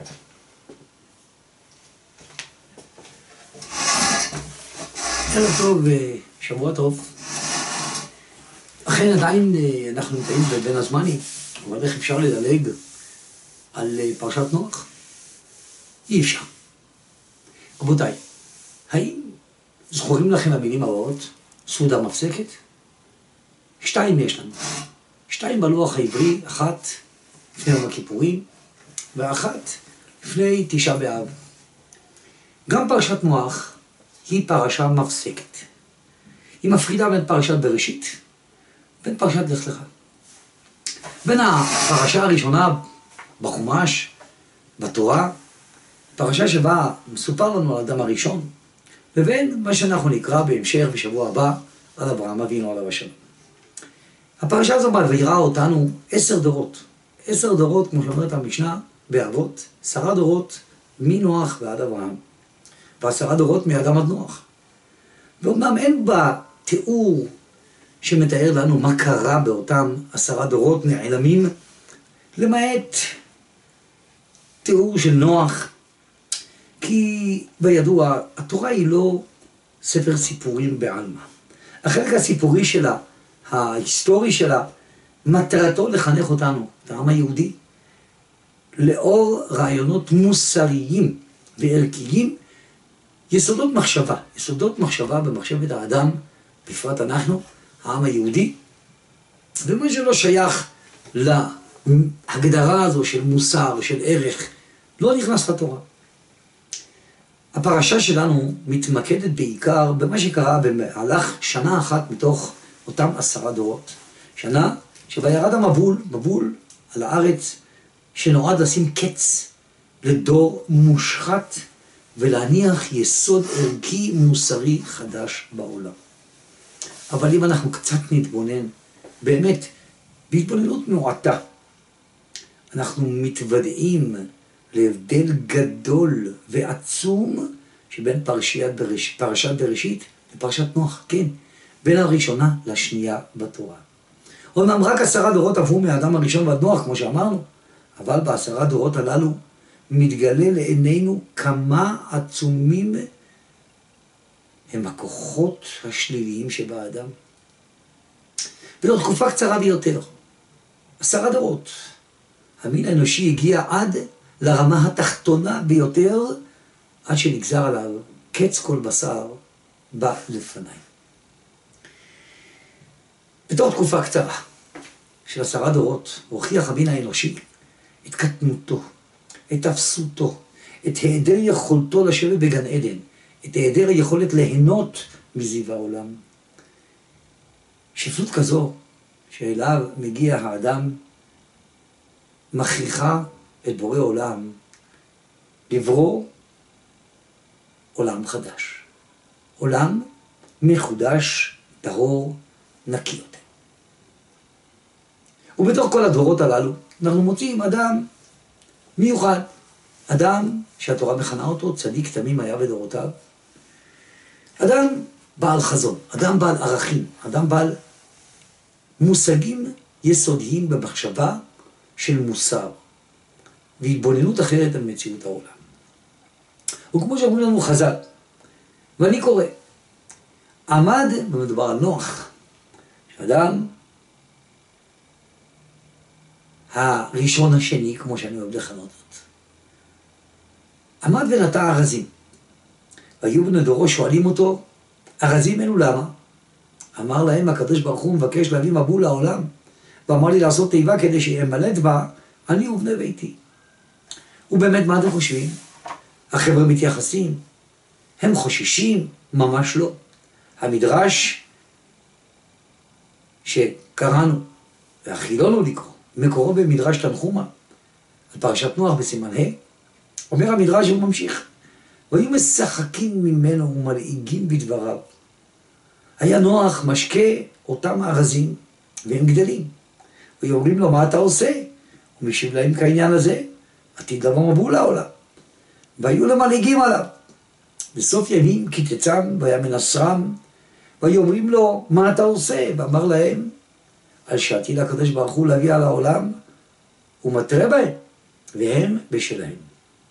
ערב טוב ושבוע טוב. אכן עדיין אנחנו נמצאים בין הזמנים, אבל איך אפשר לדלג על פרשת נוח? אי אפשר. רבותיי, האם זכורים לכם המילים הבאות, סעודה מפסקת? 2 יש לנו. 2 בלוח העברי, 1 לפני יום הכיפורים, ו1 לפני 9 באב. גם פרשת נוח היא פרשה מפסקת. היא מפרידה בין פרשת בראשית, בין פרשת לך לך. בין הפרשה הראשונה בחומש, בתורה, פרשה שבה מסופר לנו על האדם הראשון, לבין מה שאנחנו נקרא בהמשך בשבוע הבא על אברהם אבינו עליו השלום. הפרשה הזו מעבירה אותנו 10 דורות. 10 דורות, כמו שאומרת המשנה, באבות, 10 דורות מנוח ועד אברהם, ו10 דורות מאדם עד נוח. ואומנם אין בה תיאור שמתאר לנו מה קרה באותם 10 דורות נעלמים, למעט תיאור של נוח, כי בידוע, התורה היא לא ספר סיפורים בעלמא. החלק הסיפורי שלה, ההיסטורי שלה, מטרתו לחנך אותנו, את העם היהודי, לאור רעיונות מוסריים וערכיים, יסודות מחשבה במחשבת האדם, בפרט אנחנו, העם היהודי, ומה שלא שייך להגדרה הזו של מוסר, של ערך, לא נכנס לתורה. הפרשה שלנו מתמקדת בעיקר במה שקרה במהלך שנה אחת מתוך אותם 10 דורות. שנה שבה ירד המבול על הארץ, שנועד לשים קץ לדור מושחת ולהניח יסוד ערכי מוסרי חדש בעולם. אבל אם אנחנו קצת נתבונן, באמת, בהתבוננות מועטה, אנחנו מתוודעים להבדל גדול ועצום שבין פרשת בראשית לפרשת נוח, כן, בין הראשונה לשנייה בתורה. אומנם רק 10 דורות עברו מהאדם הראשון ועד נוח, כמו שאמרנו, אבל ב10 דורות הללו מתגלה לעינינו כמה עצומים הם הכוחות השליליים שבאדם. וזו תקופה קצרה ביותר, 10 דורות. המין האנושי הגיע עד לרמה התחתונה ביותר, עד שנגזר עליו קץ כל בשר בא לפניי. בתוך תקופה קצרה של 10 דורות הוכיח המין האנושי את קטנותו, את אפסותו, את היעדר יכולתו לשבת בגן עדן, את היעדר היכולת ליהנות מזיו העולם. שפלות כזו שאליו מגיע האדם מכריחה את בורא עולם לברוא עולם חדש. עולם מחודש, טהור, נקי יותר. ובתוך כל הדורות הללו אנחנו מוצאים אדם מיוחד. אדם שהתורה מכנה אותו צדיק תמים היה בדורותיו. אדם בעל חזון, אדם בעל ערכים, אדם בעל מושגים יסודיים במחשבה של מוסר והתבוננות אחרת על מציאות העולם. וכמו שאומרים לנו חז"ל, ואני קורא, עמד, ומדובר על נוח, שאדם הראשון השני, כמו שאני אוהב לכנות זאת, עמד ונטע ארזים. והיו בני דורו שואלים אותו, ארזים אלו למה? אמר להם הקדוש ברוך הוא מבקש להביא מבול לעולם, ואמר לי לעשות תיבה כדי שימלט בה אני ובני ביתי. ובאמת מה אתם חושבים? החבר'ה מתייחסים, הם חוששים, ממש לא. המדרש שקראנו והחילונו לקרוא, מקורו במדרש תנחומה, על פרשת נוח בסימן ה', אומר המדרש הוא ממשיך, והיו משחקים ממנו ומלעיגים בדבריו. היה נוח משקה אותם ארזים, והם גדלים. ואומרים לו, מה אתה עושה? הוא משיב להם כעניין הזה, עתיד לבוא מבול לעולם. והיו למלעיגים עליו. בסוף ימים קיצצם והיה מנסרם, והיו אומרים לו, מה אתה עושה? ואמר להם, על שעתיד הקדוש ברוך הוא להגיע לעולם, הוא מטרה בהם, והם בשלהם.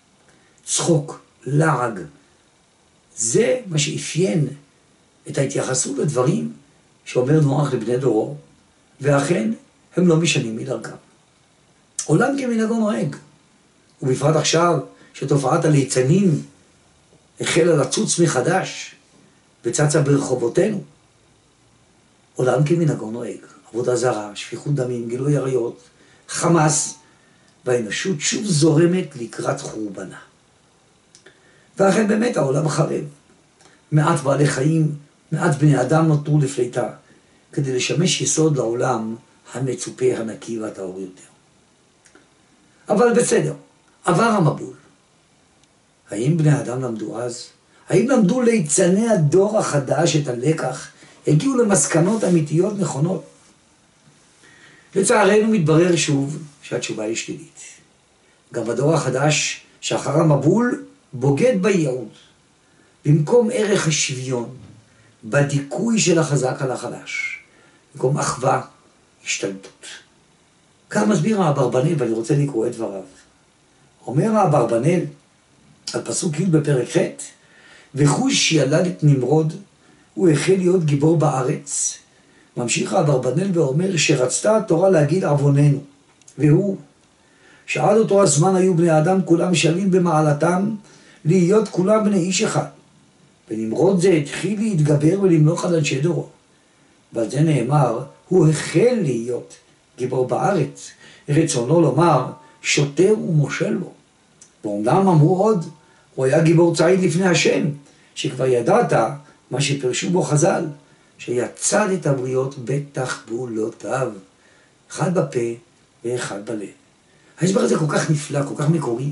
צחוק, לעג. זה מה שאפיין את ההתייחסות לדברים שאומר נוח לבני דורו, ואכן הם לא משנים מדרכם. עולם כמנהגו נוהג, ובפרט עכשיו שתופעת הליצנים החלה לצוץ מחדש וצצה ברחובותינו. עולם כמנהגו נוהג, עבודה זרה, שפיכות דמים, גילוי עריות, חמאס, והאנושות שוב זורמת לקראת חורבנה. ואכן באמת העולם חרב. מעט בעלי חיים, מעט בני אדם נותרו לפליטה, כדי לשמש יסוד לעולם המצופה, הנקי והטהור יותר. אבל בסדר, עבר המבול. האם בני אדם למדו אז? האם למדו ליצני הדור החדש את הלקח? הגיעו למסקנות אמיתיות נכונות? לצערנו מתברר שוב שהתשובה היא שלילית. גם בדור החדש שאחר המבול בוגד בייעוד. במקום ערך השוויון, בדיכוי של החזק על החלש. במקום אחווה, השתלטות. כך מסביר האברבנאל, ואני רוצה לקרוא את דבריו. אומר האברבנאל, על פסוק י' בפרק ח', וחוש ילד את נמרוד, הוא החל להיות גיבור בארץ. ממשיך האברבנאל ואומר שרצתה התורה להגיד עווננו, והוא, שעד אותו הזמן היו בני האדם כולם שווים במעלתם, להיות כולם בני איש אחד. ונמרוד זה התחיל להתגבר ולמלוך על אנשי דורו. ועל זה נאמר, הוא החל להיות גיבור בארץ, רצונו לומר, שוטר ומושל בו. ואומנם אמרו עוד, הוא היה גיבור צעיד לפני השם, שכבר ידעת מה שפרשו בו חז"ל, שיצד את הבריות בתחבולותיו, אחד בפה ואחד בלב. ההסבר הזה כל כך נפלא, כל כך מקורי,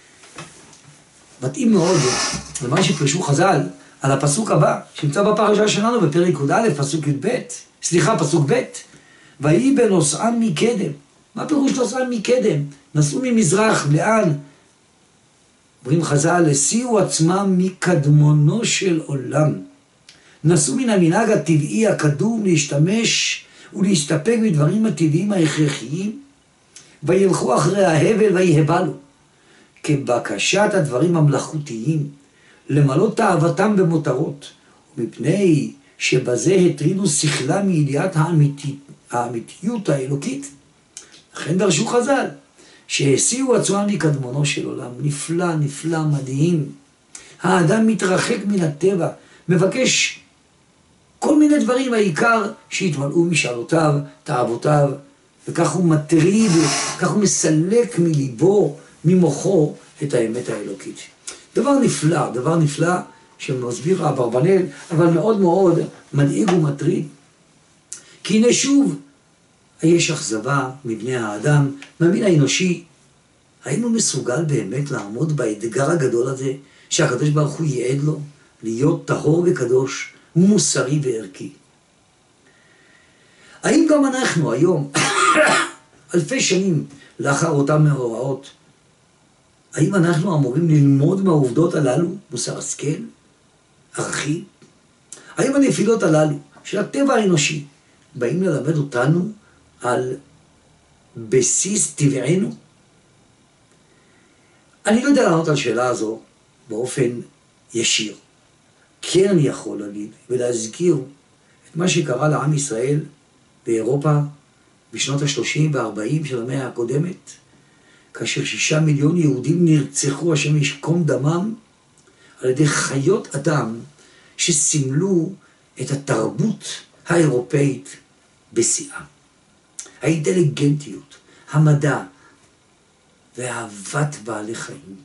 מתאים מאוד למה שפרשו חז"ל על הפסוק הבא, שנמצא בפרשה שלנו בפרק י"א, פסוק י"ב, פסוק ב', ויהי בנוסעם מקדם. מה פירוש נוסעם מקדם? נסעו ממזרח, לאן? אומרים חז"ל, הסיעו עצמם מקדמונו של עולם. נסעו מן המנהג הטבעי הקדום להשתמש ולהסתפק בדברים הטבעיים ההכרחיים, וילכו אחרי ההבל ויהבלו, כבקשת הדברים המלאכותיים, למלא תאוותם במותרות, ומפני שבזה הטרידו שכלה מידיעת האמיתיות האלוקית. לכן דרשו חז"ל, שהסיעו עצמם מקדמונו של עולם. נפלא, נפלא, מדהים. האדם מתרחק מן הטבע, מבקש כל מיני דברים, העיקר שיתמלאו משאלותיו, תאוותיו, וכך הוא מטריד, כך הוא מסלק מליבו, ממוחו, את האמת האלוקית. דבר נפלא שמסביר האברבנאל, אבל מאוד מאוד מדאיג ומטריד. כי הנה שוב, יש אכזבה מבני האדם, מהמין האנושי. האם הוא מסוגל באמת לעמוד באתגר הגדול הזה, שהקדוש ברוך הוא ייעד לו, להיות טהור וקדוש, מוסרי וערכי? האם גם אנחנו היום, אלפי שנים לאחר אותם מאורעות, האם אנחנו אמורים ללמוד מהעובדות הללו, מוסר השכל, ערכים? האם הנפילות הללו של הטבע האנושי באים ללמד אותנו על בסיס טבענו? אני לא יודע לענות על השאלה הזו באופן ישיר. כן אני יכול להגיד ולהזכיר את מה שקרה לעם ישראל באירופה בשנות ה-30 וה-40 של המאה הקודמת, כאשר 6 מיליון יהודים נרצחו, השם ישכום דמם, על ידי חיות אדם שסימלו את התרבות האירופאית בשיאה. האינטליגנטיות, המדע ואהבת בעלי חיים.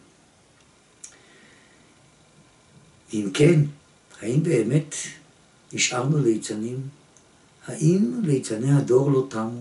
אם כן, האם באמת נשארנו ליצנים? האם ליצני הדור לא תמו?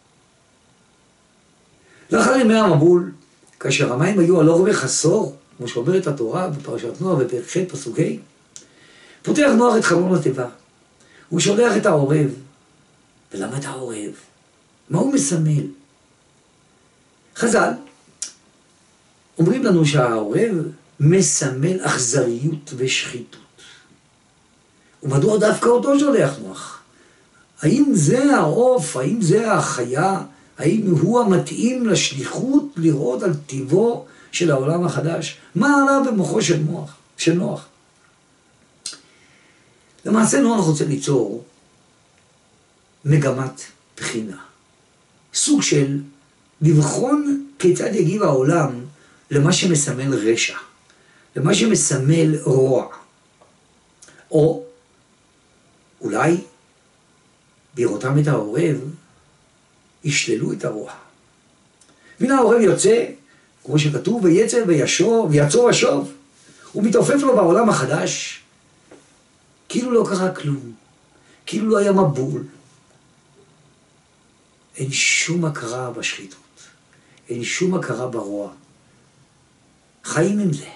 לאחר ימי המבול, כאשר המים היו על אורך עשור, כמו שאומרת התורה בפרשת נוח בפרק ח' פסוק ה', פותח נוח את חלון התיבה. הוא שולח את העורב. ולמה את העורב? מה הוא מסמל? חז"ל אומרים לנו שהעורב מסמל אכזריות ושחיתות. ומדוע דווקא אותו שולח נוח? האם זה העוף? האם זה החיה? האם הוא המתאים לשליחות לראות על טיבו של העולם החדש, מה עלה במוחו של נוח? למעשה נוח רוצה ליצור מגמת בחינה. סוג של לבחון כיצד יגיב העולם למה שמסמל רשע, למה שמסמל רוע. או אולי בראותם את העורב ישללו את הרוע. והנה העורב יוצא, כמו שכתוב, ויצא ויצור השוב, הוא מתעופף לו בעולם החדש, כאילו לא קרה כלום, כאילו לא היה מבול. אין שום הכרה בשחיתות, אין שום הכרה ברוע. חיים עם זה.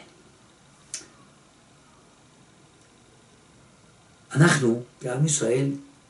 אנחנו, בעם ישראל,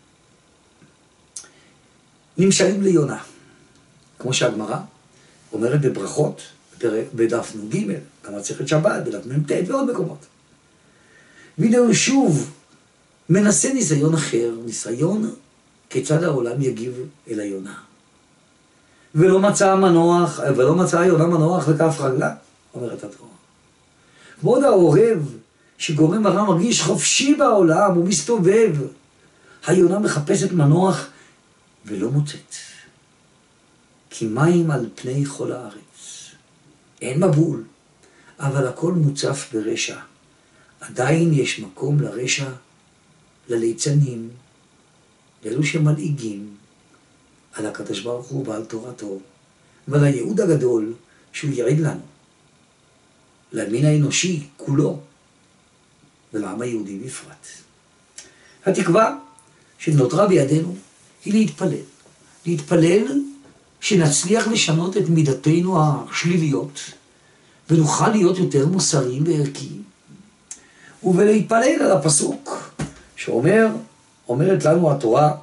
נמשלים ליונה. כמו שהגמרא אומרת בברכות, בדף נ"ג, גם מסכת שבת, בדף מ"ט ועוד מקומות. והנה הוא שוב מנסה ניסיון אחר, ניסיון כיצד העולם יגיב אל היונה. ולא מצא היונה מנוח לכף רגלה, אומרת התורה. כבוד העורב שגורם הרע מרגיש חופשי בעולם, הוא מסתובב. היונה מחפשת מנוח ולא מוצאת. כי מים על פני כל הארץ. אין מבול, אבל הכל מוצף ברשע. עדיין יש מקום לרשע, לליצנים, לאלו שמלעיגים על הקדוש ברוך הוא ועל תורתו, ועל הייעוד הגדול שהוא ייעד לנו, למין האנושי כולו, ולעם היהודי בפרט. התקווה שנותרה בידינו היא להתפלל שנצליח לשנות את מידותינו השליליות, ונוכל להיות יותר מוסריים וערכיים, ולהתפלל על הפסוק שאומרת לנו התורה,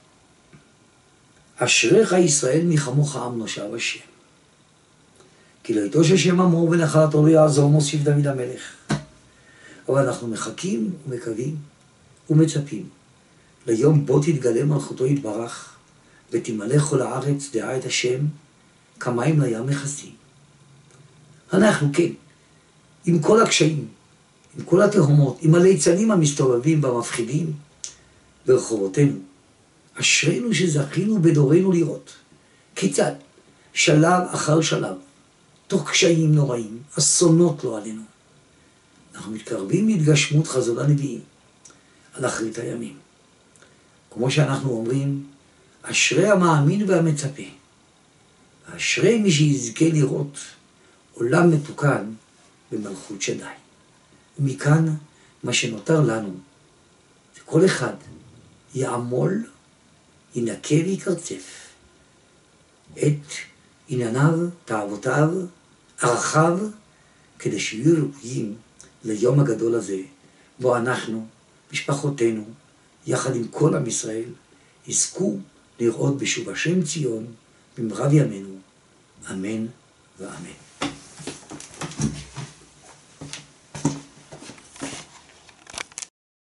אשריך ישראל מחמוך עם נושב השם. כי לא יטוש השם עמו ונחלתו לא יעזור, מוסיף דוד המלך. אבל אנחנו מחכים ומקווים ומצפים ליום בו תתגלה מלכותו יתברך, ותמלא כל הארץ דעה את השם, כמים לים מכסים. אנחנו כן, עם כל הקשיים, עם כל התהומות, עם הליצנים המסתובבים והמפחידים ברחובותינו, אשרינו שזכינו בדורנו לראות כיצד שלב אחר שלב, תוך קשיים נוראים, אסונות לא עלינו, אנחנו מתקרבים להתגשמות חזון הנביאים על אחרית הימים. כמו שאנחנו אומרים, אשרי המאמין והמצפה, אשרי מי שיזכה לראות עולם מתוקן במלכות שדי. ומכאן מה שנותר לנו, שכל אחד יעמול, ינקה ויקרצף את ענייניו, תאוותיו, ערכיו, כדי שיהיו ראויים ליום הגדול הזה, בו אנחנו, משפחותינו, יחד עם כל עם ישראל, יזכו לראות בשוב השם ציון במרב ימינו, אמן ואמן.